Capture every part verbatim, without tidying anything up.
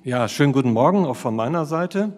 Ja, schönen guten Morgen auch von meiner Seite.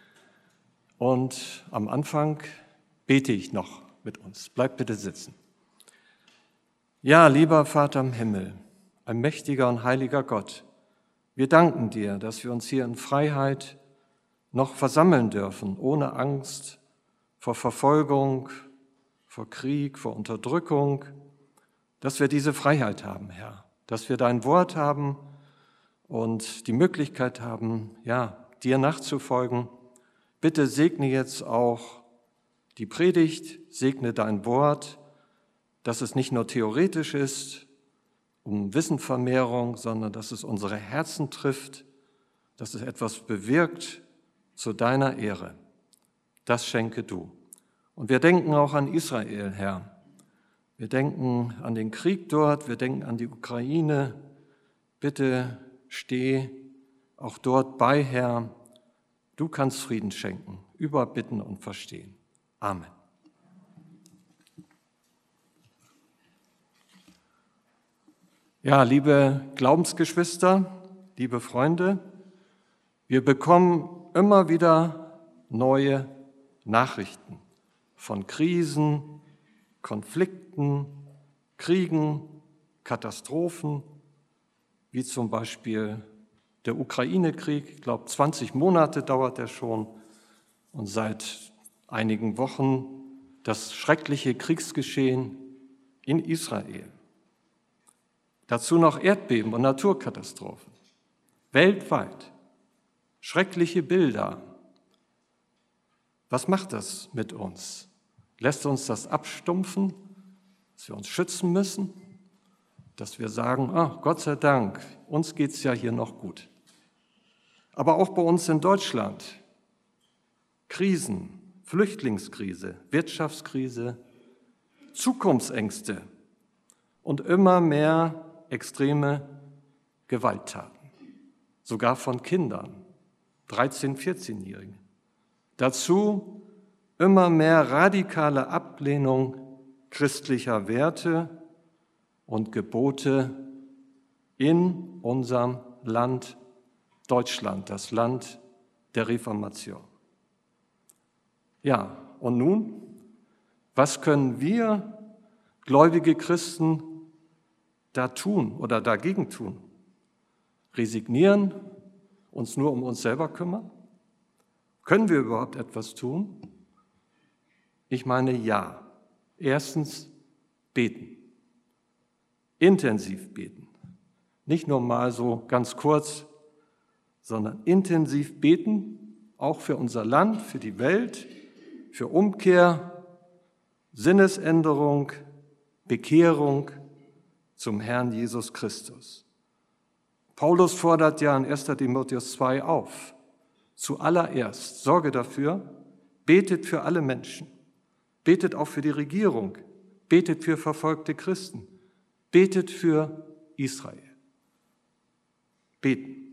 Und am Anfang bete ich noch mit uns. Bleibt bitte sitzen. Ja, lieber Vater im Himmel, ein mächtiger und heiliger Gott, wir danken dir, dass wir uns hier in Freiheit noch versammeln dürfen, ohne Angst vor Verfolgung, vor Krieg, vor Unterdrückung, dass wir diese Freiheit haben, Herr, dass wir dein Wort haben und die Möglichkeit haben, ja, dir nachzufolgen. Bitte segne jetzt auch die Predigt, segne dein Wort, dass es nicht nur theoretisch ist, um Wissenvermehrung, sondern dass es unsere Herzen trifft, dass es etwas bewirkt zu deiner Ehre. Das schenke du. Und wir denken auch an Israel, Herr. Wir denken an den Krieg dort, wir denken an die Ukraine. Bitte steh auch dort bei, Herr. Du kannst Frieden schenken, überbitten und verstehen. Amen. Ja, liebe Glaubensgeschwister, liebe Freunde, wir bekommen immer wieder neue Nachrichten von Krisen, Konflikten, Kriegen, Katastrophen, wie zum Beispiel der Ukraine-Krieg. Ich glaube, zwanzig Monate dauert er schon und seit einigen Wochen das schreckliche Kriegsgeschehen in Israel. Dazu noch Erdbeben und Naturkatastrophen. Weltweit. Schreckliche Bilder. Was macht das mit uns? Lässt uns das abstumpfen, dass wir uns schützen müssen? Dass wir sagen, ah, Gott sei Dank, uns geht es ja hier noch gut. Aber auch bei uns in Deutschland. Krisen, Flüchtlingskrise, Wirtschaftskrise, Zukunftsängste und immer mehr extreme Gewalttaten, sogar von Kindern, dreizehn-, vierzehnjährigen. Dazu immer mehr radikale Ablehnung christlicher Werte und Gebote in unserem Land Deutschland, das Land der Reformation. Ja, und nun, was können wir gläubige Christen da tun oder dagegen tun? Resignieren, uns nur um uns selber kümmern? Können wir überhaupt etwas tun? Ich meine, ja. Erstens, beten. Intensiv beten. Nicht nur mal so ganz kurz, sondern intensiv beten, auch für unser Land, für die Welt, für Umkehr, Sinnesänderung, Bekehrung zum Herrn Jesus Christus. Paulus fordert ja in erster Timotheus zwei auf. Zuallererst sorge dafür, betet für alle Menschen, betet auch für die Regierung, betet für verfolgte Christen, betet für Israel. Beten.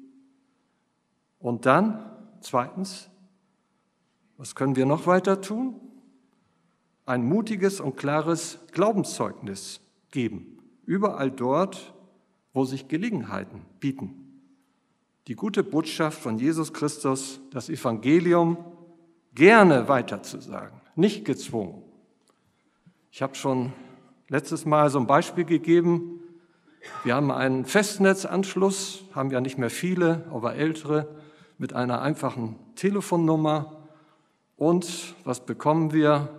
Und dann, zweitens, was können wir noch weiter tun? Ein mutiges und klares Glaubenszeugnis geben, überall dort, wo sich Gelegenheiten bieten. Die gute Botschaft von Jesus Christus, das Evangelium, gerne weiterzusagen, nicht gezwungen. Ich habe schon letztes Mal so ein Beispiel gegeben. Wir haben einen Festnetzanschluss, haben ja nicht mehr viele, aber ältere, mit einer einfachen Telefonnummer. Und was bekommen wir?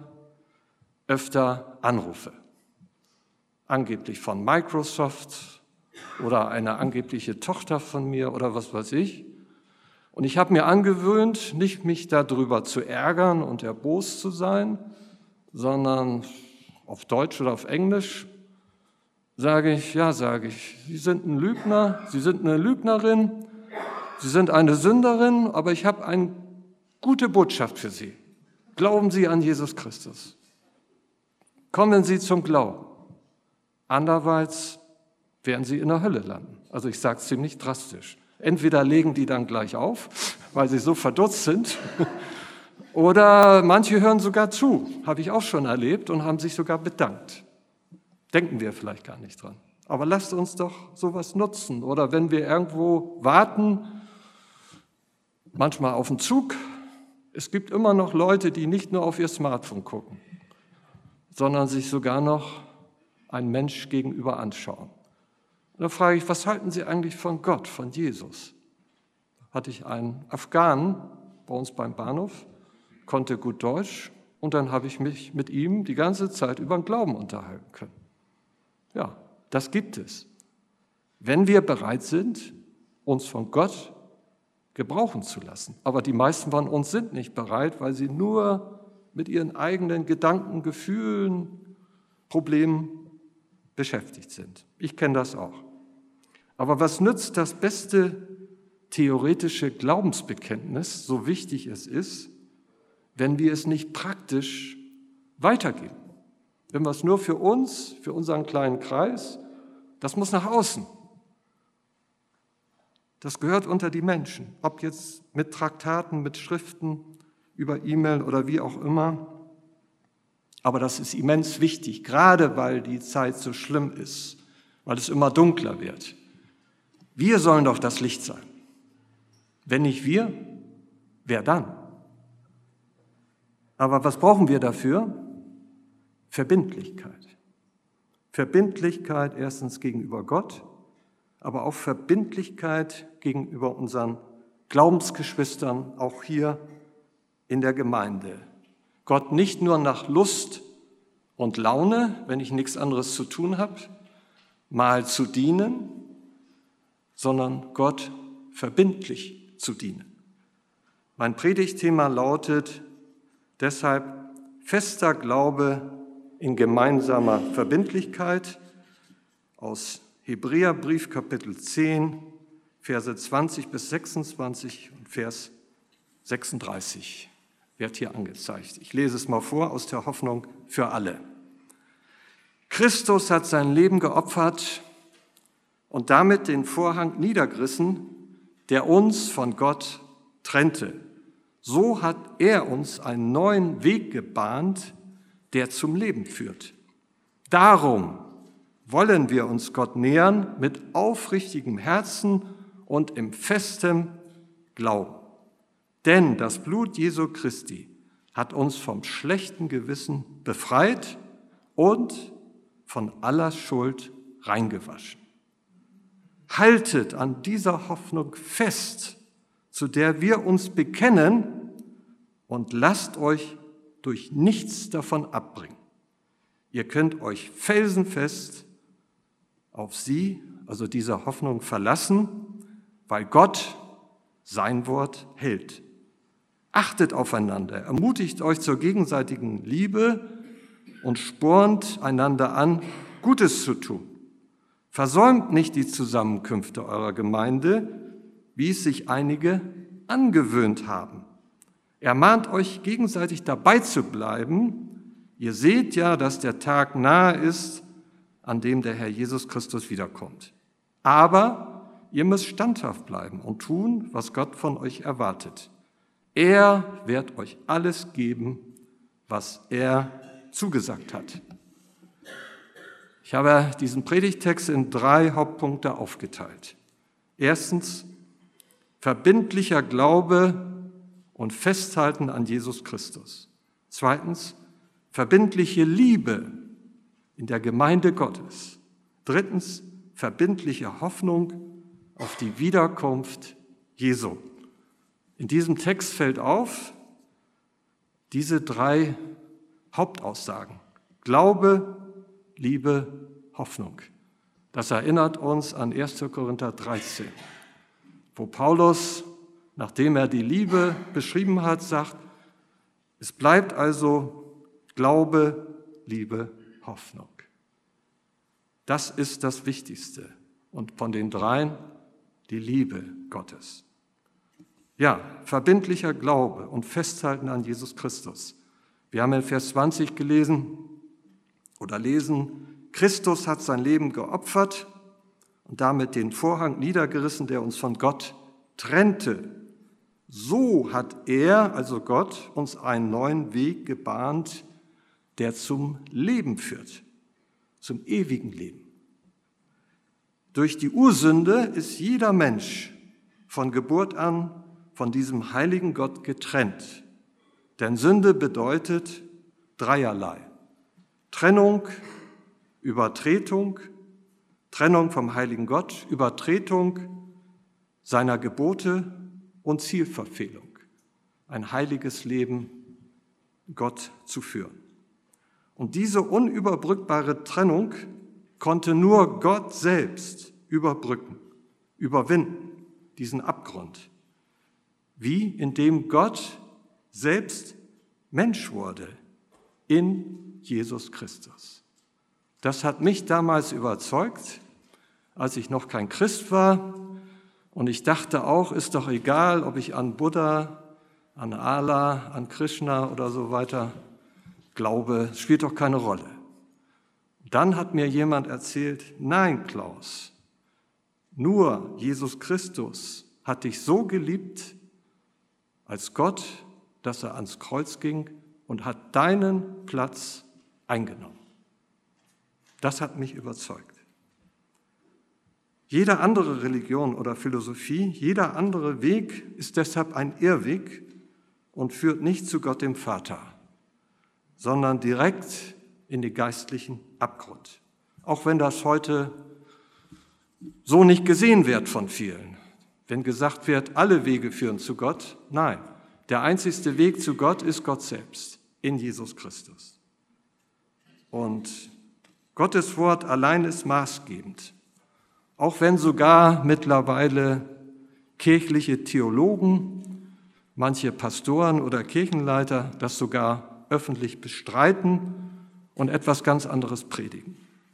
Öfter Anrufe. Angeblich von Microsoft oder eine angebliche Tochter von mir oder was weiß ich. Und ich habe mir angewöhnt, nicht mich darüber zu ärgern und erbost zu sein, sondern auf Deutsch oder auf Englisch sage ich, ja, sage ich, Sie sind ein Lügner, Sie sind eine Lügnerin, Sie sind eine Sünderin, aber ich habe eine gute Botschaft für Sie. Glauben Sie an Jesus Christus. Kommen Sie zum Glauben. Andererseits werden Sie in der Hölle landen. Also ich sage es ziemlich drastisch. Entweder legen die dann gleich auf, weil sie so verdutzt sind, oder manche hören sogar zu, habe ich auch schon erlebt, und haben sich sogar bedankt. Denken wir vielleicht gar nicht dran. Aber lasst uns doch sowas nutzen. Oder wenn wir irgendwo warten, manchmal auf dem Zug. Es gibt immer noch Leute, die nicht nur auf ihr Smartphone gucken, sondern sich sogar noch einen Mensch gegenüber anschauen. Und da frage ich, was halten Sie eigentlich von Gott, von Jesus? Da hatte ich einen Afghanen bei uns beim Bahnhof, konnte gut Deutsch, und dann habe ich mich mit ihm die ganze Zeit über den Glauben unterhalten können. Ja, das gibt es. Wenn wir bereit sind, uns von Gott gebrauchen zu lassen. Aber die meisten von uns sind nicht bereit, weil sie nur mit ihren eigenen Gedanken, Gefühlen, Problemen beschäftigt sind. Ich kenne das auch. Aber was nützt das beste theoretische Glaubensbekenntnis, so wichtig es ist, wenn wir es nicht praktisch weitergeben? Wenn wir es nur für uns, für unseren kleinen Kreis, das muss nach außen. Das gehört unter die Menschen, ob jetzt mit Traktaten, mit Schriften, über E-Mail oder wie auch immer. Aber das ist immens wichtig, gerade weil die Zeit so schlimm ist, weil es immer dunkler wird. Wir sollen doch das Licht sein. Wenn nicht wir, wer dann? Aber was brauchen wir dafür? Verbindlichkeit. Verbindlichkeit erstens gegenüber Gott, aber auch Verbindlichkeit gegenüber unseren Glaubensgeschwistern, auch hier in der Gemeinde. Gott nicht nur nach Lust und Laune, wenn ich nichts anderes zu tun habe, mal zu dienen, sondern Gott verbindlich zu dienen. Mein Predigtthema lautet deshalb fester Glaube in gemeinsamer Verbindlichkeit aus Hebräerbrief Kapitel zehn, Verse zwanzig bis sechsundzwanzig und Vers sechsunddreißig wird hier angezeigt. Ich lese es mal vor aus der Hoffnung für alle. Christus hat sein Leben geopfert und damit den Vorhang niedergerissen, der uns von Gott trennte. So hat er uns einen neuen Weg gebahnt, der zum Leben führt. Darum wollen wir uns Gott nähern mit aufrichtigem Herzen und im festem Glauben. Denn das Blut Jesu Christi hat uns vom schlechten Gewissen befreit und von aller Schuld reingewaschen. Haltet an dieser Hoffnung fest, zu der wir uns bekennen, und lasst euch durch nichts davon abbringen. Ihr könnt euch felsenfest auf sie, also diese Hoffnung, verlassen, weil Gott sein Wort hält. Achtet aufeinander, ermutigt euch zur gegenseitigen Liebe und spornt einander an, Gutes zu tun. Versäumt nicht die Zusammenkünfte eurer Gemeinde, wie es sich einige angewöhnt haben. Ermahnt euch gegenseitig dabei zu bleiben. Ihr seht ja, dass der Tag nahe ist, an dem der Herr Jesus Christus wiederkommt. Aber ihr müsst standhaft bleiben und tun, was Gott von euch erwartet. Er wird euch alles geben, was er zugesagt hat. Ich habe diesen Predigtext in drei Hauptpunkte aufgeteilt. Erstens, verbindlicher Glaube und Festhalten an Jesus Christus. Zweitens, verbindliche Liebe in der Gemeinde Gottes. Drittens, verbindliche Hoffnung auf die Wiederkunft Jesu. In diesem Text fällt auf, diese drei Hauptaussagen: Glaube, Liebe, Hoffnung. Das erinnert uns an erster Korinther dreizehn, wo Paulus, nachdem er die Liebe beschrieben hat, sagt, es bleibt also Glaube, Liebe, Hoffnung. Das ist das Wichtigste. Und von den dreien die Liebe Gottes. Ja, verbindlicher Glaube und Festhalten an Jesus Christus. Wir haben in Vers zwanzig gelesen oder lesen, Christus hat sein Leben geopfert und damit den Vorhang niedergerissen, der uns von Gott trennte. So hat er, also Gott, uns einen neuen Weg gebahnt, der zum Leben führt, zum ewigen Leben. Durch die Ursünde ist jeder Mensch von Geburt an von diesem heiligen Gott getrennt. Denn Sünde bedeutet dreierlei. Trennung, Übertretung, Trennung vom heiligen Gott, Übertretung seiner Gebote und Zielverfehlung. Ein heiliges Leben Gott zu führen. Und diese unüberbrückbare Trennung konnte nur Gott selbst überbrücken, überwinden, diesen Abgrund. Wie? Indem Gott selbst Mensch wurde in Jesus Christus. Das hat mich damals überzeugt, als ich noch kein Christ war. Und ich dachte auch, ist doch egal, ob ich an Buddha, an Allah, an Krishna oder so weiter glaube, spielt doch keine Rolle. Dann hat mir jemand erzählt, nein, Klaus, nur Jesus Christus hat dich so geliebt als Gott, dass er ans Kreuz ging und hat deinen Platz eingenommen. Das hat mich überzeugt. Jede andere Religion oder Philosophie, jeder andere Weg ist deshalb ein Irrweg und führt nicht zu Gott dem Vater, sondern direkt in den geistlichen Abgrund. Auch wenn das heute so nicht gesehen wird von vielen. Wenn gesagt wird, alle Wege führen zu Gott, nein, der einzigste Weg zu Gott ist Gott selbst, in Jesus Christus. Und Gottes Wort allein ist maßgebend. Auch wenn sogar mittlerweile kirchliche Theologen, manche Pastoren oder Kirchenleiter das sogar öffentlich bestreiten und etwas ganz anderes predigen.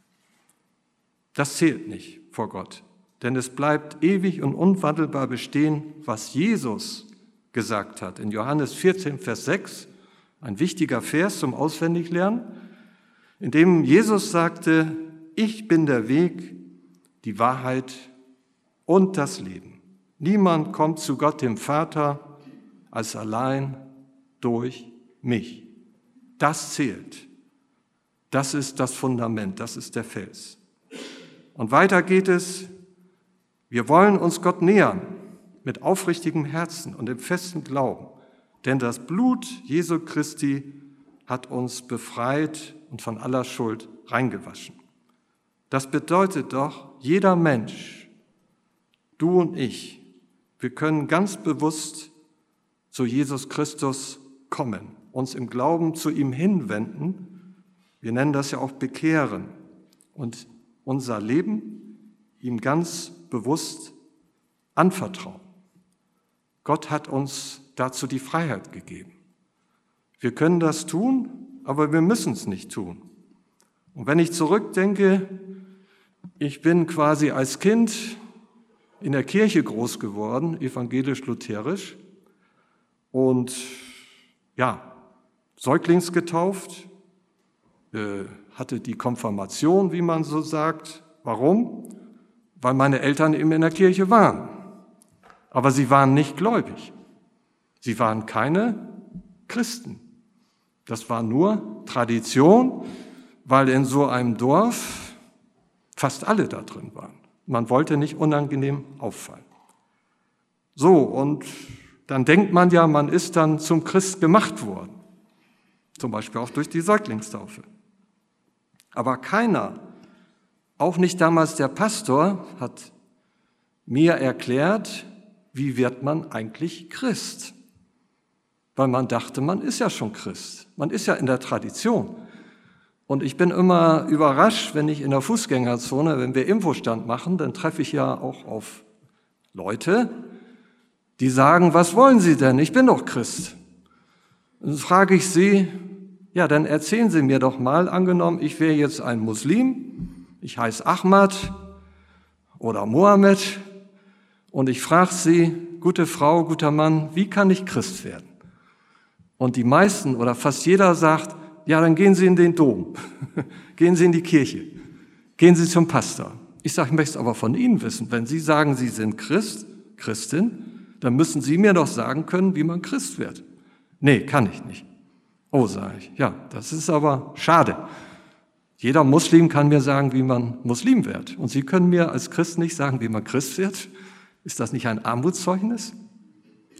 Das zählt nicht vor Gott, denn es bleibt ewig und unwandelbar bestehen, was Jesus gesagt hat. In Johannes vierzehn, Vers sechs, ein wichtiger Vers zum Auswendiglernen, in dem Jesus sagte, ich bin der Weg, die Wahrheit und das Leben. Niemand kommt zu Gott, dem Vater, als allein durch mich. Das zählt. Das ist das Fundament, das ist der Fels. Und weiter geht es, wir wollen uns Gott nähern mit aufrichtigem Herzen und im festen Glauben, denn das Blut Jesu Christi hat uns befreit und von aller Schuld reingewaschen. Das bedeutet doch, jeder Mensch, du und ich, wir können ganz bewusst zu Jesus Christus kommen, uns im Glauben zu ihm hinwenden. Wir nennen das ja auch bekehren und unser Leben ihm ganz bewusst anvertrauen. Gott hat uns dazu die Freiheit gegeben. Wir können das tun, aber wir müssen es nicht tun. Und wenn ich zurückdenke, ich bin quasi als Kind in der Kirche groß geworden, evangelisch-lutherisch, und ja, säuglingsgetauft, äh, hatte die Konfirmation, wie man so sagt. Warum? Weil meine Eltern eben in der Kirche waren. Aber sie waren nicht gläubig. Sie waren keine Christen. Das war nur Tradition, weil in so einem Dorf fast alle da drin waren. Man wollte nicht unangenehm auffallen. So, und dann denkt man ja, man ist dann zum Christ gemacht worden. Zum Beispiel auch durch die Säuglingstaufe. Aber keiner, auch nicht damals der Pastor, hat mir erklärt, wie wird man eigentlich Christ? Weil man dachte, man ist ja schon Christ. Man ist ja in der Tradition. Und ich bin immer überrascht, wenn ich in der Fußgängerzone, wenn wir Infostand machen, dann treffe ich ja auch auf Leute, die sagen, was wollen Sie denn? Ich bin doch Christ. Und dann frage ich sie, ja, dann erzählen Sie mir doch mal, angenommen, ich wäre jetzt ein Muslim, ich heiße Ahmad oder Mohammed und ich frage Sie, gute Frau, guter Mann, wie kann ich Christ werden? Und die meisten oder fast jeder sagt, ja, dann gehen Sie in den Dom, gehen Sie in die Kirche, gehen Sie zum Pastor. Ich sage, ich möchte es aber von Ihnen wissen. Wenn Sie sagen, Sie sind Christ, Christin, dann müssen Sie mir doch sagen können, wie man Christ wird. Nee, kann ich nicht. Oh, sage ich, ja, das ist aber schade. Jeder Muslim kann mir sagen, wie man Muslim wird. Und Sie können mir als Christ nicht sagen, wie man Christ wird? Ist das nicht ein Armutszeugnis?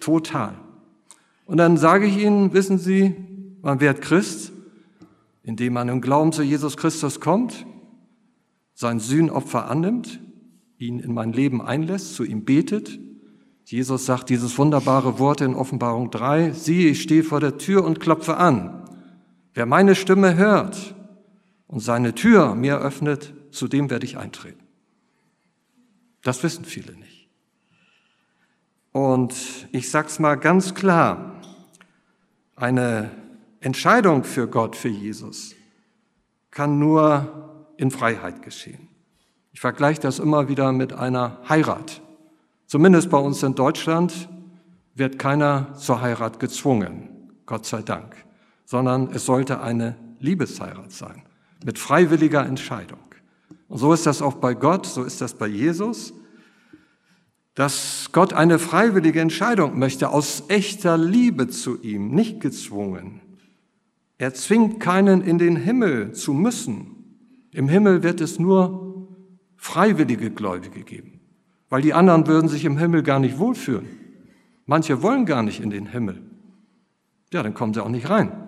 total. Und dann sage ich Ihnen, wissen Sie, man wird Christ, indem man im Glauben zu Jesus Christus kommt, sein Sühnopfer annimmt, ihn in mein Leben einlässt, zu ihm betet. Jesus sagt dieses wunderbare Wort in Offenbarung drei, siehe, ich stehe vor der Tür und klopfe an. Wer meine Stimme hört und seine Tür mir öffnet, zu dem werde ich eintreten. Das wissen viele nicht. Und ich sage es mal ganz klar, eine Entscheidung für Gott, für Jesus, kann nur in Freiheit geschehen. Ich vergleiche das immer wieder mit einer Heirat. Zumindest bei uns in Deutschland wird keiner zur Heirat gezwungen, Gott sei Dank, sondern es sollte eine Liebesheirat sein, mit freiwilliger Entscheidung. Und so ist das auch bei Gott, so ist das bei Jesus, dass Gott eine freiwillige Entscheidung möchte, aus echter Liebe zu ihm, nicht gezwungen. Er zwingt keinen in den Himmel zu müssen. Im Himmel wird es nur freiwillige Gläubige geben, weil die anderen würden sich im Himmel gar nicht wohlfühlen. Manche wollen gar nicht in den Himmel. Ja, dann kommen sie auch nicht rein.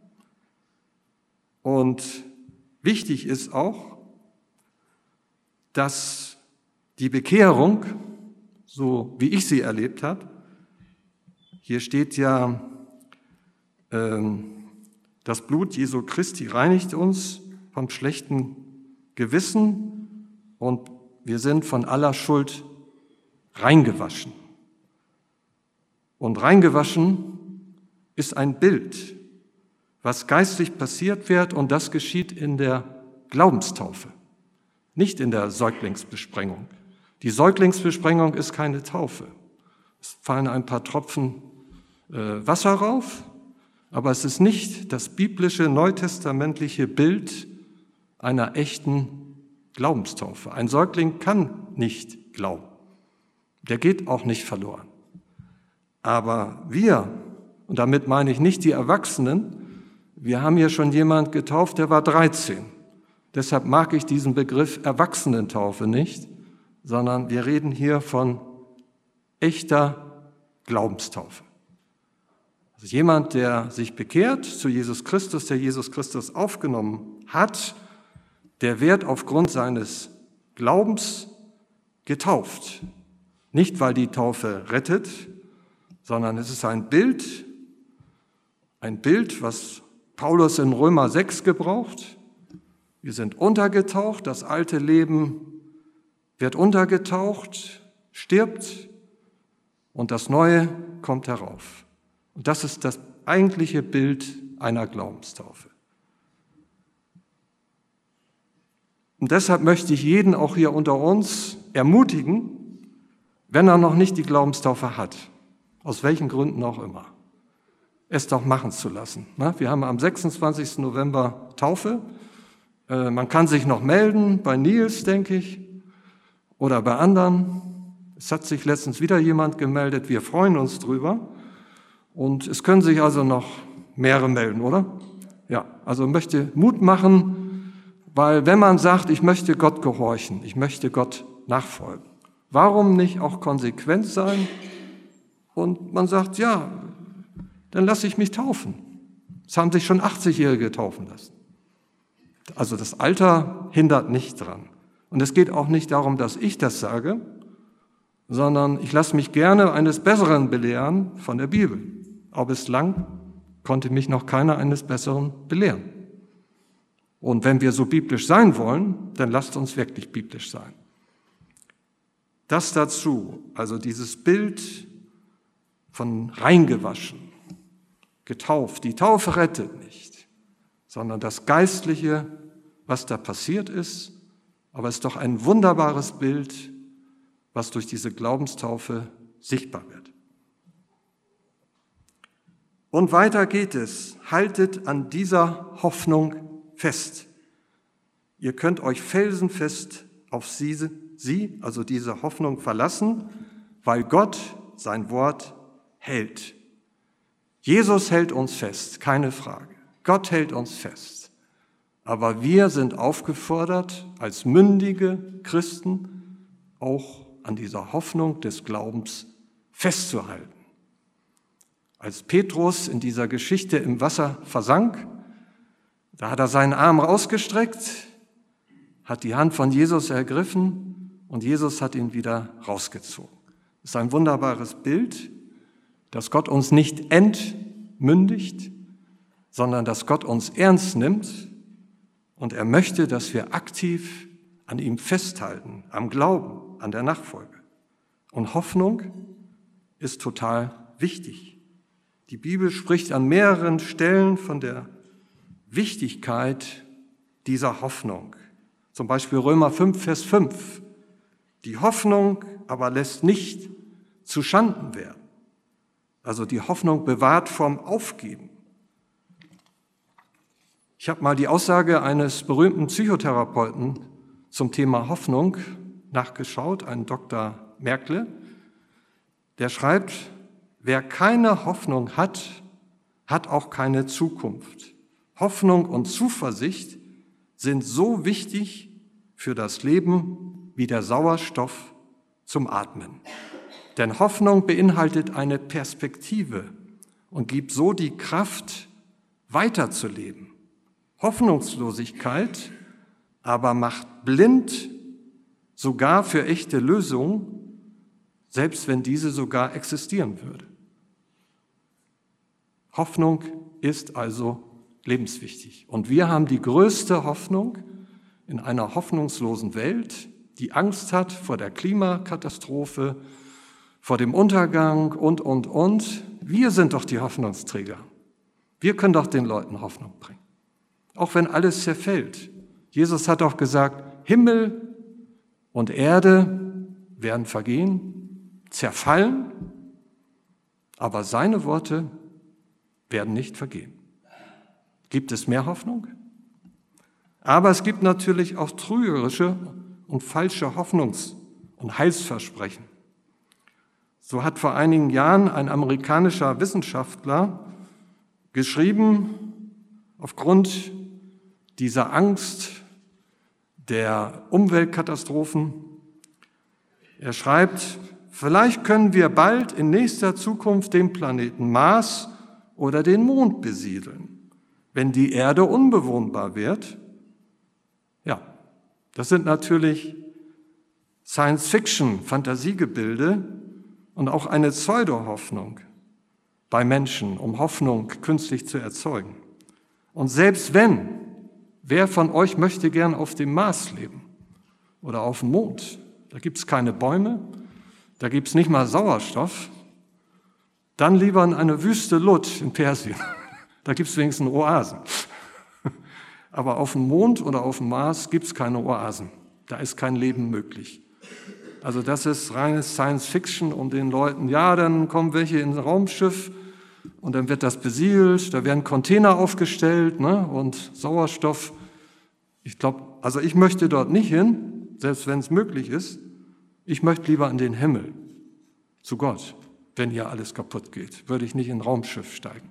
Und wichtig ist auch, dass die Bekehrung, so wie ich sie erlebt habe, hier steht ja, ähm, das Blut Jesu Christi reinigt uns vom schlechten Gewissen und wir sind von aller Schuld reingewaschen. Und reingewaschen ist ein Bild, was geistlich passiert wird, und das geschieht in der Glaubenstaufe, nicht in der Säuglingsbesprengung. Die Säuglingsbesprengung ist keine Taufe. Es fallen ein paar Tropfen äh, Wasser rauf, aber es ist nicht das biblische, neutestamentliche Bild einer echten Glaubenstaufe. Ein Säugling kann nicht glauben. Der geht auch nicht verloren. Aber wir, und damit meine ich nicht die Erwachsenen, wir haben hier schon jemand getauft, der war dreizehn. Deshalb mag ich diesen Begriff Erwachsenentaufe nicht, sondern wir reden hier von echter Glaubenstaufe. Also jemand, der sich bekehrt zu Jesus Christus, der Jesus Christus aufgenommen hat, der wird aufgrund seines Glaubens getauft. Nicht, weil die Taufe rettet, sondern es ist ein Bild, ein Bild, was Paulus in Römer sechs gebraucht. Wir sind untergetaucht, das alte Leben wird untergetaucht, stirbt und das Neue kommt herauf. Und das ist das eigentliche Bild einer Glaubenstaufe. Und deshalb möchte ich jeden auch hier unter uns ermutigen, wenn er noch nicht die Glaubenstaufe hat, aus welchen Gründen auch immer, es doch machen zu lassen. Wir haben am sechsundzwanzigsten November Taufe. Man kann sich noch melden, bei Nils, denke ich, oder bei anderen. Es hat sich letztens wieder jemand gemeldet, wir freuen uns drüber. Und es können sich also noch mehrere melden, oder? Ja, also möchte Mut machen, weil wenn man sagt, ich möchte Gott gehorchen, ich möchte Gott nachfolgen, warum nicht auch konsequent sein? Und man sagt, ja, dann lasse ich mich taufen. Es haben sich schon achtzigjährige taufen lassen. Also das Alter hindert nicht dran. Und es geht auch nicht darum, dass ich das sage, sondern ich lasse mich gerne eines Besseren belehren von der Bibel. Aber bislang konnte mich noch keiner eines Besseren belehren. Und wenn wir so biblisch sein wollen, dann lasst uns wirklich biblisch sein. Das dazu, also dieses Bild von reingewaschen, getauft. Die Taufe rettet nicht, sondern das Geistliche, was da passiert ist, aber es ist doch ein wunderbares Bild, was durch diese Glaubenstaufe sichtbar wird. Und weiter geht es. Haltet an dieser Hoffnung fest. Ihr könnt euch felsenfest auf sie, sie, also diese Hoffnung, verlassen, weil Gott sein Wort hält. Jesus hält uns fest, keine Frage. Gott hält uns fest. Aber wir sind aufgefordert, als mündige Christen auch an dieser Hoffnung des Glaubens festzuhalten. Als Petrus in dieser Geschichte im Wasser versank, da hat er seinen Arm rausgestreckt, hat die Hand von Jesus ergriffen und Jesus hat ihn wieder rausgezogen. Das ist ein wunderbares Bild, dass Gott uns nicht entmündigt, sondern dass Gott uns ernst nimmt und er möchte, dass wir aktiv an ihm festhalten, am Glauben, an der Nachfolge. Und Hoffnung ist total wichtig. Die Bibel spricht an mehreren Stellen von der Wichtigkeit dieser Hoffnung. Zum Beispiel Römer fünf, Vers fünf. Die Hoffnung aber lässt nicht zu Schanden werden. Also die Hoffnung bewahrt vom Aufgeben. Ich habe mal die Aussage eines berühmten Psychotherapeuten zum Thema Hoffnung nachgeschaut, ein Doktor Merkle. Der schreibt, wer keine Hoffnung hat, hat auch keine Zukunft. Hoffnung und Zuversicht sind so wichtig für das Leben wie der Sauerstoff zum Atmen. Denn Hoffnung beinhaltet eine Perspektive und gibt so die Kraft, weiterzuleben. Hoffnungslosigkeit aber macht blind, sogar für echte Lösungen, selbst wenn diese sogar existieren würde. Hoffnung ist also lebenswichtig. Und wir haben die größte Hoffnung in einer hoffnungslosen Welt, die Angst hat vor der Klimakatastrophe, vor dem Untergang und, und, und. Wir sind doch die Hoffnungsträger. Wir können doch den Leuten Hoffnung bringen. Auch wenn alles zerfällt. Jesus hat auch gesagt, Himmel und Erde werden vergehen, zerfallen, aber seine Worte werden nicht vergehen. Gibt es mehr Hoffnung? Aber es gibt natürlich auch trügerische und falsche Hoffnungs- und Heilsversprechen. So hat vor einigen Jahren ein amerikanischer Wissenschaftler geschrieben, aufgrund dieser Angst der Umweltkatastrophen, er schreibt, vielleicht können wir bald in nächster Zukunft den Planeten Mars oder den Mond besiedeln, wenn die Erde unbewohnbar wird. Ja, das sind natürlich Science-Fiction, Fantasiegebilde und auch eine Pseudo-Hoffnung bei Menschen, um Hoffnung künstlich zu erzeugen. Und selbst wenn, wer von euch möchte gern auf dem Mars leben oder auf dem Mond? Da gibt es keine Bäume, da gibt es nicht mal Sauerstoff. Dann lieber in eine Wüste Lut in Persien. Da gibt es wenigstens Oasen. Aber auf dem Mond oder auf dem Mars gibt es keine Oasen. Da ist kein Leben möglich. Also das ist reines Science-Fiction, um den Leuten, ja, dann kommen welche in ein Raumschiff und dann wird das besiedelt, da werden Container aufgestellt, ne, und Sauerstoff. Ich glaube, also ich möchte dort nicht hin, selbst wenn es möglich ist. Ich möchte lieber in den Himmel, zu Gott. Wenn hier alles kaputt geht, würde ich nicht in ein Raumschiff steigen.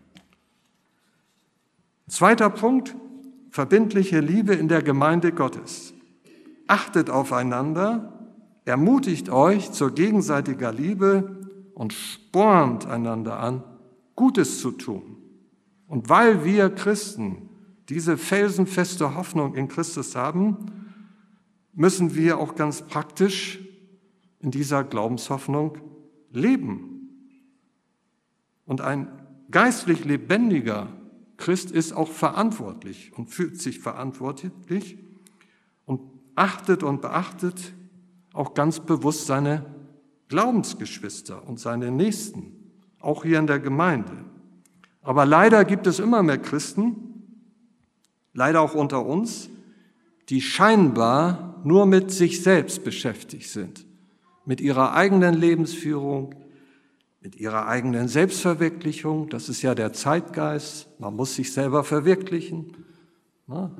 Zweiter Punkt, verbindliche Liebe in der Gemeinde Gottes. Achtet aufeinander, ermutigt euch zur gegenseitiger Liebe und spornt einander an, Gutes zu tun. Und weil wir Christen diese felsenfeste Hoffnung in Christus haben, müssen wir auch ganz praktisch in dieser Glaubenshoffnung leben. Und ein geistlich lebendiger Christ ist auch verantwortlich und fühlt sich verantwortlich und achtet und beachtet auch ganz bewusst seine Glaubensgeschwister und seine Nächsten, auch hier in der Gemeinde. Aber leider gibt es immer mehr Christen, leider auch unter uns, die scheinbar nur mit sich selbst beschäftigt sind, mit ihrer eigenen Lebensführung, mit ihrer eigenen Selbstverwirklichung. Das ist ja der Zeitgeist, man muss sich selber verwirklichen, ne?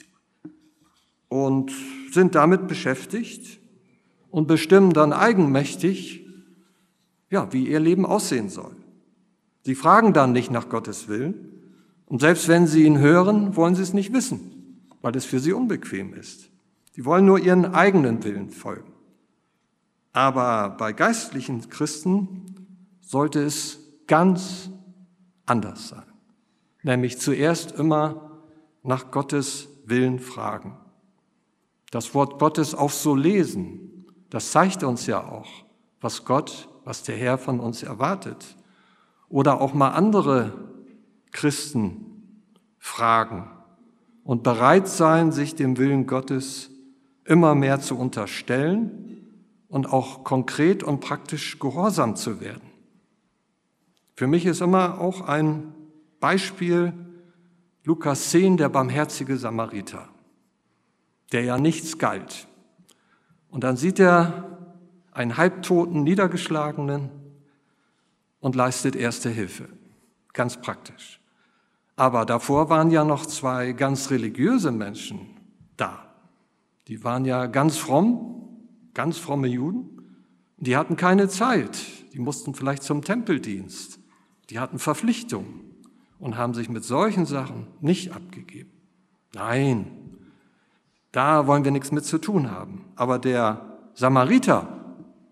Und sind damit beschäftigt und bestimmen dann eigenmächtig, ja, wie ihr Leben aussehen soll. Sie fragen dann nicht nach Gottes Willen und selbst wenn sie ihn hören, wollen sie es nicht wissen, weil es für sie unbequem ist. Sie wollen nur ihren eigenen Willen folgen. Aber bei geistlichen Christen sollte es ganz anders sein. Nämlich zuerst immer nach Gottes Willen fragen. Das Wort Gottes auch so lesen, das zeigt uns ja auch, was Gott, was der Herr von uns erwartet. Oder auch mal andere Christen fragen und bereit sein, sich dem Willen Gottes immer mehr zu unterstellen und auch konkret und praktisch gehorsam zu werden. Für mich ist immer auch ein Beispiel Lukas zehn, der barmherzige Samariter, der ja nichts galt. Und dann sieht er einen halbtoten, niedergeschlagenen und leistet erste Hilfe. Ganz praktisch. Aber davor waren ja noch zwei ganz religiöse Menschen da. Die waren ja ganz fromm, ganz fromme Juden. Die hatten keine Zeit. Die mussten vielleicht zum Tempeldienst. Die hatten Verpflichtungen und haben sich mit solchen Sachen nicht abgegeben. Nein, da wollen wir nichts mit zu tun haben. Aber der Samariter,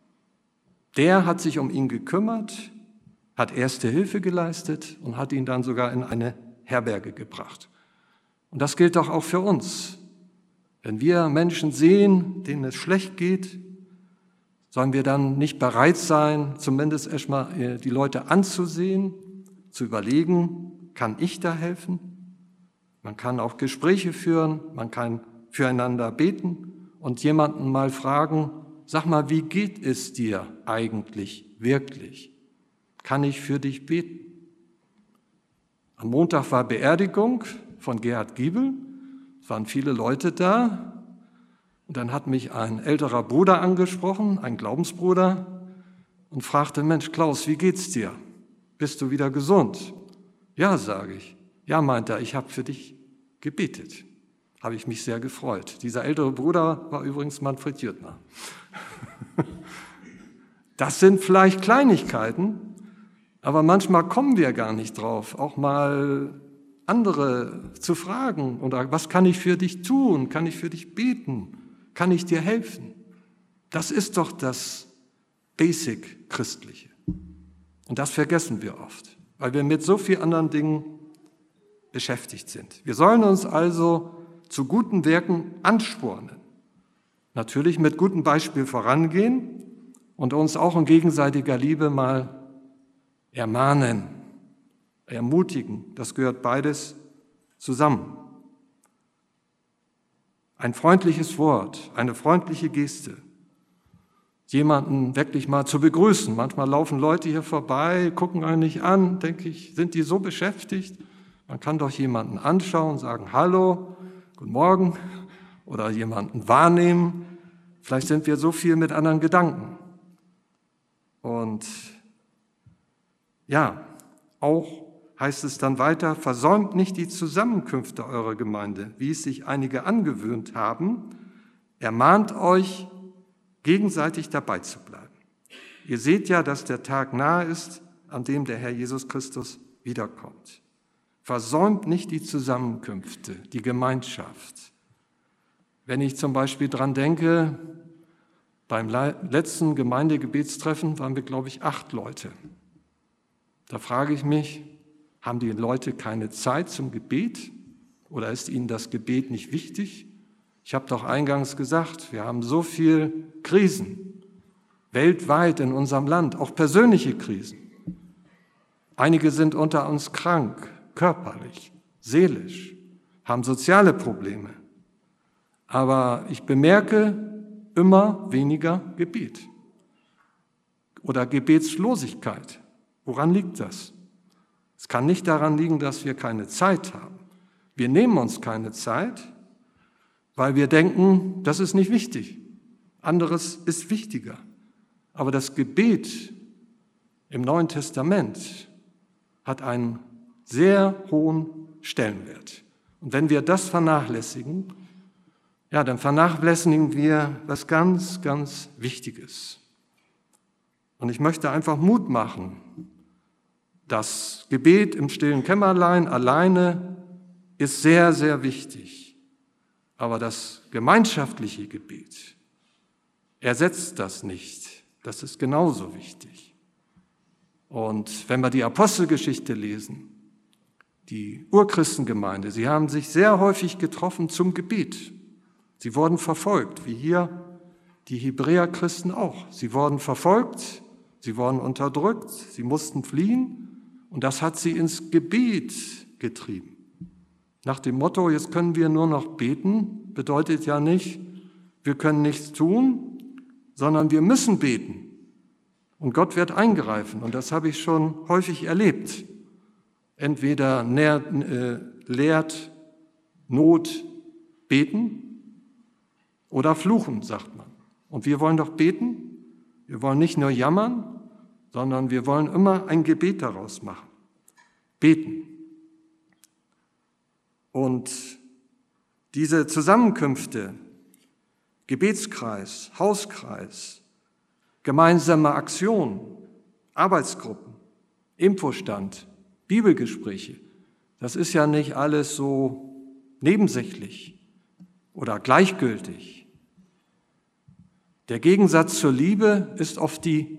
der hat sich um ihn gekümmert, hat erste Hilfe geleistet und hat ihn dann sogar in eine Herberge gebracht. Und das gilt doch auch für uns. Wenn wir Menschen sehen, denen es schlecht geht, sollen wir dann nicht bereit sein, zumindest erstmal die Leute anzusehen, zu überlegen, kann ich da helfen? Man kann auch Gespräche führen, man kann füreinander beten und jemanden mal fragen, sag mal, wie geht es dir eigentlich wirklich? Kann ich für dich beten? Am Montag war Beerdigung von Gerhard Giebel. Es waren viele Leute da. Und dann hat mich ein älterer Bruder angesprochen, ein Glaubensbruder, und fragte, Mensch, Klaus, wie geht's dir? Bist du wieder gesund? Ja, sage ich. Ja, meint er, ich habe für dich gebetet. Habe ich mich sehr gefreut. Dieser ältere Bruder war übrigens Manfred Jüttner. Das sind vielleicht Kleinigkeiten, aber manchmal kommen wir gar nicht drauf, auch mal andere zu fragen oder was kann ich für dich tun? Kann ich für dich beten? Kann ich dir helfen? Das ist doch das Basic Christliche. Und das vergessen wir oft, weil wir mit so vielen anderen Dingen beschäftigt sind. Wir sollen uns also zu guten Werken anspornen. Natürlich mit gutem Beispiel vorangehen und uns auch in gegenseitiger Liebe mal ermahnen, ermutigen. Das gehört beides zusammen. Ein freundliches Wort, eine freundliche Geste, jemanden wirklich mal zu begrüßen. Manchmal laufen Leute hier vorbei, gucken einen nicht an, denke ich, sind die so beschäftigt? Man kann doch jemanden anschauen, sagen Hallo, guten Morgen oder jemanden wahrnehmen. Vielleicht sind wir so viel mit anderen Gedanken. Und ja, auch heißt es dann weiter, versäumt nicht die Zusammenkünfte eurer Gemeinde, wie es sich einige angewöhnt haben, ermahnt euch, gegenseitig dabei zu bleiben. Ihr seht ja, dass der Tag nahe ist, an dem der Herr Jesus Christus wiederkommt. Versäumt nicht die Zusammenkünfte, die Gemeinschaft. Wenn ich zum Beispiel dran denke, beim letzten Gemeindegebetstreffen waren wir, glaube ich, acht Leute. Da frage ich mich, haben die Leute keine Zeit zum Gebet oder ist ihnen das Gebet nicht wichtig? Ich habe doch eingangs gesagt, wir haben so viele Krisen weltweit in unserem Land, auch persönliche Krisen. Einige sind unter uns krank, körperlich, seelisch, haben soziale Probleme. Aber ich bemerke immer weniger Gebet oder Gebetslosigkeit. Woran liegt das? Es kann nicht daran liegen, dass wir keine Zeit haben. Wir nehmen uns keine Zeit, weil wir denken, das ist nicht wichtig. Anderes ist wichtiger. Aber das Gebet im Neuen Testament hat einen sehr hohen Stellenwert. Und wenn wir das vernachlässigen, ja, dann vernachlässigen wir was ganz, ganz Wichtiges. Und ich möchte einfach Mut machen. Das Gebet im stillen Kämmerlein alleine ist sehr, sehr wichtig. Aber das gemeinschaftliche Gebet ersetzt das nicht. Das ist genauso wichtig. Und wenn wir die Apostelgeschichte lesen, die Urchristengemeinde, sie haben sich sehr häufig getroffen zum Gebet. Sie wurden verfolgt, wie hier die Hebräerchristen auch. Sie wurden verfolgt, sie wurden unterdrückt, sie mussten fliehen und das hat sie ins Gebet getrieben. Nach dem Motto, jetzt können wir nur noch beten, bedeutet ja nicht, wir können nichts tun, sondern wir müssen beten. Und Gott wird eingreifen. Und das habe ich schon häufig erlebt. Entweder nährt, äh, lehrt Not beten oder fluchen, sagt man. Und wir wollen doch beten. Wir wollen nicht nur jammern, sondern wir wollen immer ein Gebet daraus machen. Beten. Und diese Zusammenkünfte, Gebetskreis, Hauskreis, gemeinsame Aktion, Arbeitsgruppen, Infostand, Bibelgespräche, das ist ja nicht alles so nebensächlich oder gleichgültig. Der Gegensatz zur Liebe ist oft die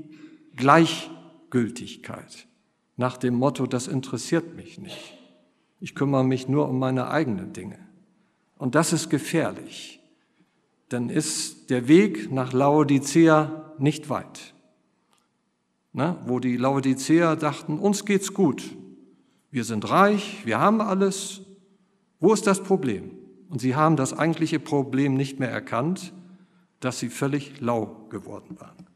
Gleichgültigkeit, nach dem Motto, das interessiert mich nicht. Ich kümmere mich nur um meine eigenen Dinge. Und das ist gefährlich. Dann ist der Weg nach Laodicea nicht weit. Na, wo die Laodiceer dachten, uns geht's gut. Wir sind reich, wir haben alles. Wo ist das Problem? Und sie haben das eigentliche Problem nicht mehr erkannt, dass sie völlig lau geworden waren.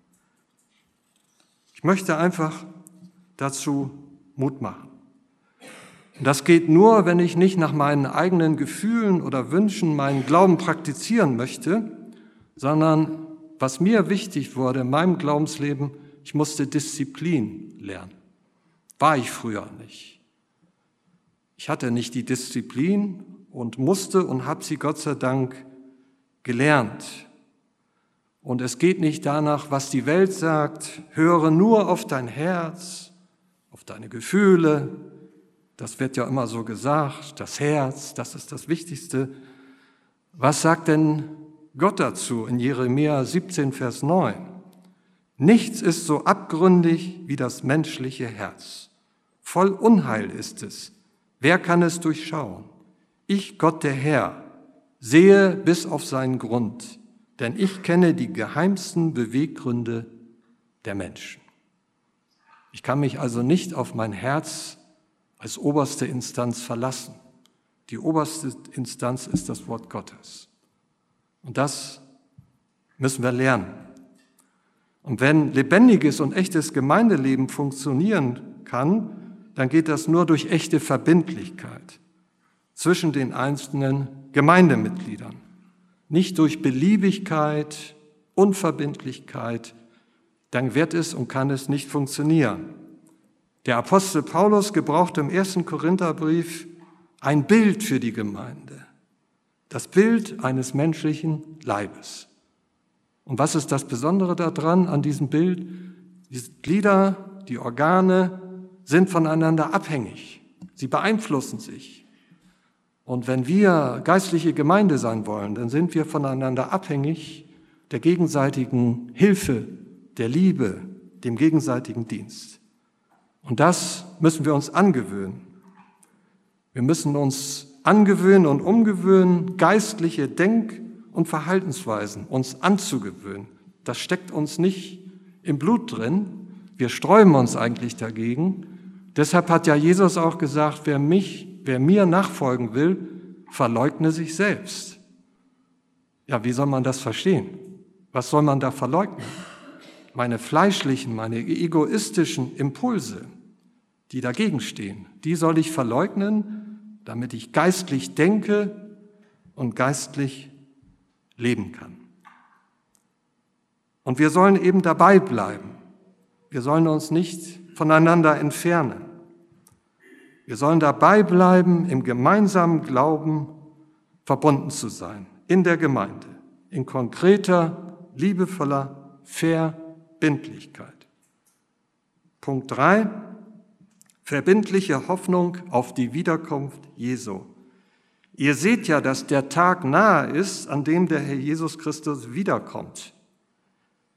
Ich möchte einfach dazu Mut machen. Und das geht nur, wenn ich nicht nach meinen eigenen Gefühlen oder Wünschen meinen Glauben praktizieren möchte, sondern was mir wichtig wurde in meinem Glaubensleben, ich musste Disziplin lernen. War ich früher nicht. Ich hatte nicht die Disziplin und musste und habe sie Gott sei Dank gelernt. Und es geht nicht danach, was die Welt sagt, höre nur auf dein Herz, auf deine Gefühle. Das wird ja immer so gesagt, das Herz, das ist das Wichtigste. Was sagt denn Gott dazu in Jeremia siebzehn, Vers neun? Nichts ist so abgründig wie das menschliche Herz. Voll Unheil ist es. Wer kann es durchschauen? Ich, Gott der Herr, sehe bis auf seinen Grund, denn ich kenne die geheimsten Beweggründe der Menschen. Ich kann mich also nicht auf mein Herz als oberste Instanz verlassen. Die oberste Instanz ist das Wort Gottes. Und das müssen wir lernen. Und wenn lebendiges und echtes Gemeindeleben funktionieren kann, dann geht das nur durch echte Verbindlichkeit zwischen den einzelnen Gemeindemitgliedern. Nicht durch Beliebigkeit, Unverbindlichkeit, dann wird es und kann es nicht funktionieren. Der Apostel Paulus gebraucht im ersten Korintherbrief ein Bild für die Gemeinde. Das Bild eines menschlichen Leibes. Und was ist das Besondere daran, an diesem Bild? Die Glieder, die Organe sind voneinander abhängig. Sie beeinflussen sich. Und wenn wir geistliche Gemeinde sein wollen, dann sind wir voneinander abhängig der gegenseitigen Hilfe, der Liebe, dem gegenseitigen Dienst. Und das müssen wir uns angewöhnen. Wir müssen uns angewöhnen und umgewöhnen, geistliche Denk- und Verhaltensweisen uns anzugewöhnen. Das steckt uns nicht im Blut drin. Wir sträuben uns eigentlich dagegen. Deshalb hat ja Jesus auch gesagt, wer mich, wer mir nachfolgen will, verleugne sich selbst. Ja, wie soll man das verstehen? Was soll man da verleugnen? Meine fleischlichen, meine egoistischen Impulse, die dagegen stehen, die soll ich verleugnen, damit ich geistlich denke und geistlich leben kann. Und wir sollen eben dabei bleiben. Wir sollen uns nicht voneinander entfernen. Wir sollen dabei bleiben, im gemeinsamen Glauben verbunden zu sein, in der Gemeinde, in konkreter, liebevoller Verbindlichkeit. Punkt drei. Verbindliche Hoffnung auf die Wiederkunft Jesu. Ihr seht ja, dass der Tag nahe ist, an dem der Herr Jesus Christus wiederkommt.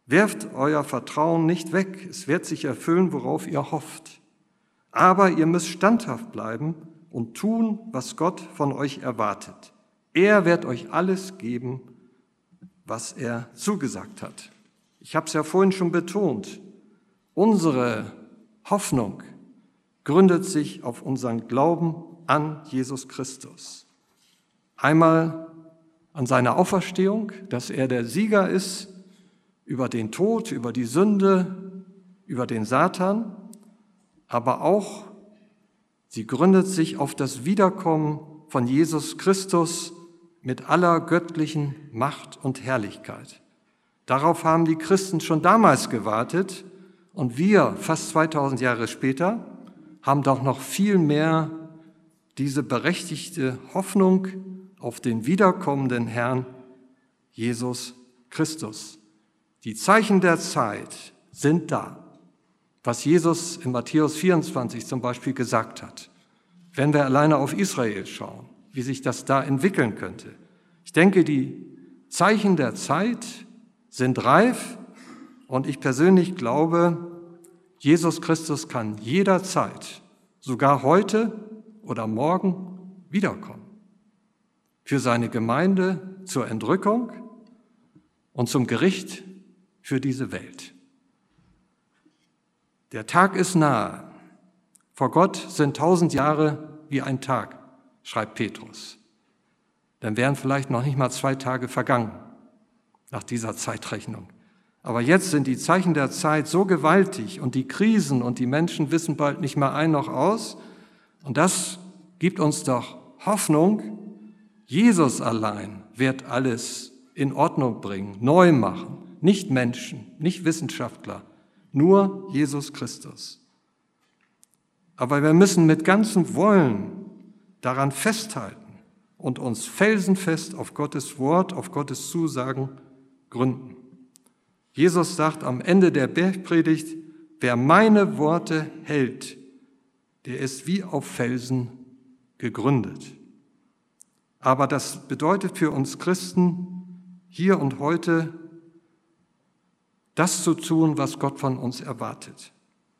Werft euer Vertrauen nicht weg, es wird sich erfüllen, worauf ihr hofft. Aber ihr müsst standhaft bleiben und tun, was Gott von euch erwartet. Er wird euch alles geben, was er zugesagt hat. Ich habe es ja vorhin schon betont, unsere Hoffnung gründet sich auf unseren Glauben an Jesus Christus. Einmal an seine Auferstehung, dass er der Sieger ist über den Tod, über die Sünde, über den Satan, aber auch sie gründet sich auf das Wiederkommen von Jesus Christus mit aller göttlichen Macht und Herrlichkeit. Darauf haben die Christen schon damals gewartet und wir, fast zweitausend Jahre später, haben doch noch viel mehr diese berechtigte Hoffnung auf den wiederkommenden Herrn Jesus Christus. Die Zeichen der Zeit sind da, was Jesus in Matthäus vierundzwanzig zum Beispiel gesagt hat. Wenn wir alleine auf Israel schauen, wie sich das da entwickeln könnte. Ich denke, die Zeichen der Zeit sind reif und ich persönlich glaube, Jesus Christus kann jederzeit, sogar heute oder morgen, wiederkommen. Für seine Gemeinde zur Entrückung und zum Gericht für diese Welt. Der Tag ist nahe. Vor Gott sind tausend Jahre wie ein Tag, schreibt Petrus. Dann wären vielleicht noch nicht mal zwei Tage vergangen nach dieser Zeitrechnung. Aber jetzt sind die Zeichen der Zeit so gewaltig und die Krisen und die Menschen wissen bald nicht mehr ein noch aus. Und das gibt uns doch Hoffnung. Jesus allein wird alles in Ordnung bringen, neu machen. Nicht Menschen, nicht Wissenschaftler, nur Jesus Christus. Aber wir müssen mit ganzem Wollen daran festhalten und uns felsenfest auf Gottes Wort, auf Gottes Zusagen gründen. Jesus sagt am Ende der Bergpredigt, wer meine Worte hält, der ist wie auf Felsen gegründet. Aber das bedeutet für uns Christen hier und heute, das zu tun, was Gott von uns erwartet.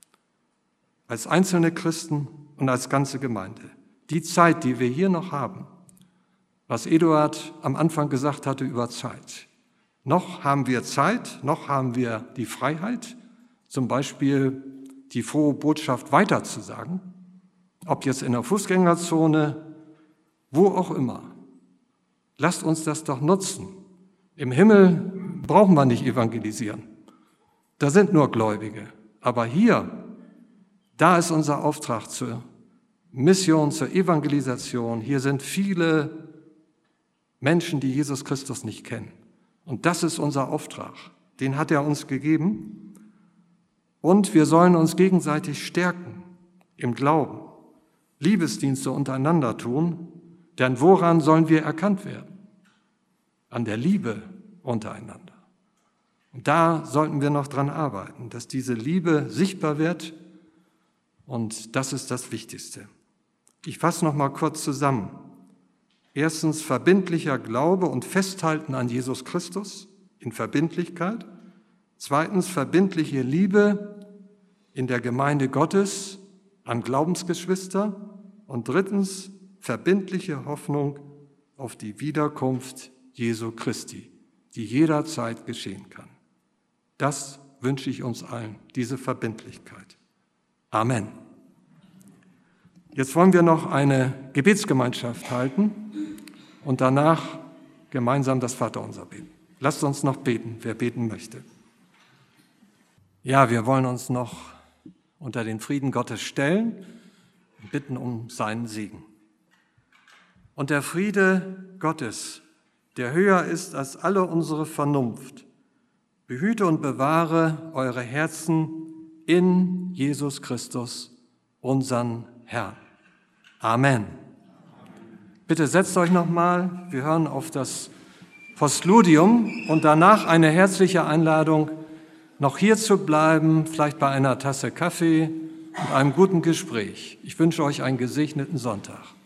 Als einzelne Christen und als ganze Gemeinde. Die Zeit, die wir hier noch haben, was Eduard am Anfang gesagt hatte über Zeit. Noch haben wir Zeit, noch haben wir die Freiheit, zum Beispiel die frohe Botschaft weiterzusagen, ob jetzt in der Fußgängerzone, wo auch immer. Lasst uns das doch nutzen. Im Himmel brauchen wir nicht evangelisieren. Da sind nur Gläubige. Aber hier, da ist unser Auftrag zur Mission, zur Evangelisation. Hier sind viele Menschen, die Jesus Christus nicht kennen. Und das ist unser Auftrag. Den hat er uns gegeben. Und wir sollen uns gegenseitig stärken im Glauben, Liebesdienste untereinander tun. Denn woran sollen wir erkannt werden? An der Liebe untereinander. Und da sollten wir noch dran arbeiten, dass diese Liebe sichtbar wird. Und das ist das Wichtigste. Ich fasse noch mal kurz zusammen. Erstens verbindlicher Glaube und Festhalten an Jesus Christus in Verbindlichkeit. Zweitens verbindliche Liebe in der Gemeinde Gottes an Glaubensgeschwister. Und drittens verbindliche Hoffnung auf die Wiederkunft Jesu Christi, die jederzeit geschehen kann. Das wünsche ich uns allen, diese Verbindlichkeit. Amen. Jetzt wollen wir noch eine Gebetsgemeinschaft halten und danach gemeinsam das Vaterunser beten. Lasst uns noch beten, wer beten möchte. Ja, wir wollen uns noch unter den Frieden Gottes stellen und bitten um seinen Segen. Und der Friede Gottes, der höher ist als alle unsere Vernunft, behüte und bewahre eure Herzen in Jesus Christus, unseren Herrn. Amen. Bitte setzt euch nochmal, wir hören auf das Postludium und danach eine herzliche Einladung, noch hier zu bleiben, vielleicht bei einer Tasse Kaffee und einem guten Gespräch. Ich wünsche euch einen gesegneten Sonntag.